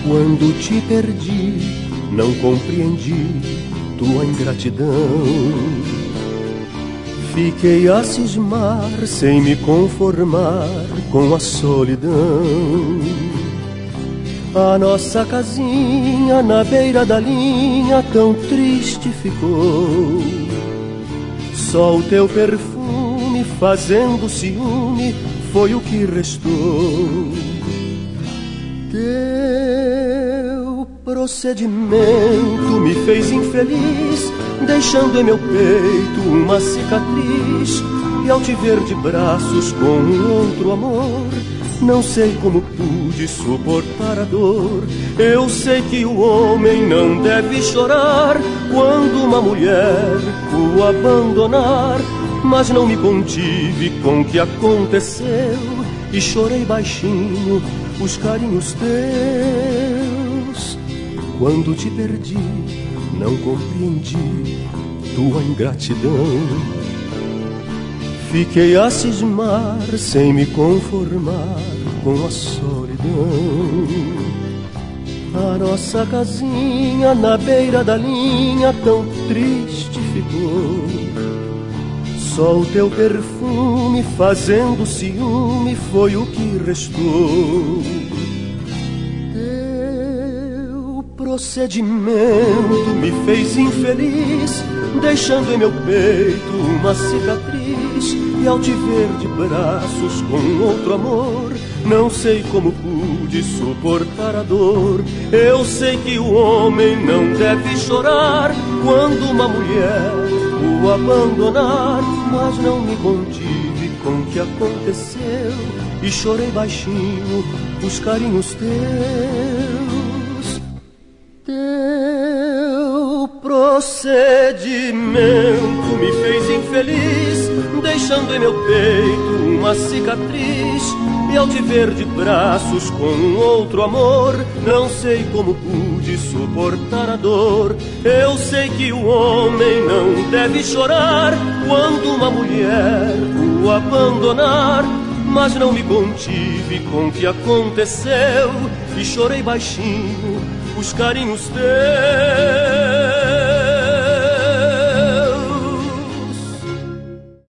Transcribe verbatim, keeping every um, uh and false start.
Quando te perdi, não compreendi tua ingratidão. Fiquei a cismar sem me conformar com a solidão. A nossa casinha na beira da linha tão triste ficou. Só o teu perfume fazendo ciúme foi o que restou. Teu procedimento me fez infeliz, deixando em meu peito uma cicatriz. E ao te ver de braços com um outro amor, não sei como pude suportar a dor. Eu sei que o homem não deve chorar quando uma mulher o abandonar, mas não me contive com o que aconteceu e chorei baixinho os carinhos teus. Quando te perdi, não compreendi tua ingratidão. Fiquei a cismar sem me conformar com a solidão. A nossa casinha na beira da linha tão triste ficou. Só o teu perfume fazendo ciúme foi o que restou. Teu procedimento me fez infeliz, deixando em meu peito uma cicatriz. E ao te ver de braços com outro amor, não sei como pude suportar a dor. Eu sei que o homem não deve chorar quando uma mulher o abandonar, mas não me contive com o que aconteceu e chorei baixinho os carinhos teus. Teu procedimento me fez infeliz, deixando em meu peito uma cicatriz. E ao te ver de braços com um outro amor, não sei como pude suportar a dor. Eu sei que o homem não deve chorar quando uma mulher o abandonar, mas não me contive com o que aconteceu e chorei baixinho os carinhos teus.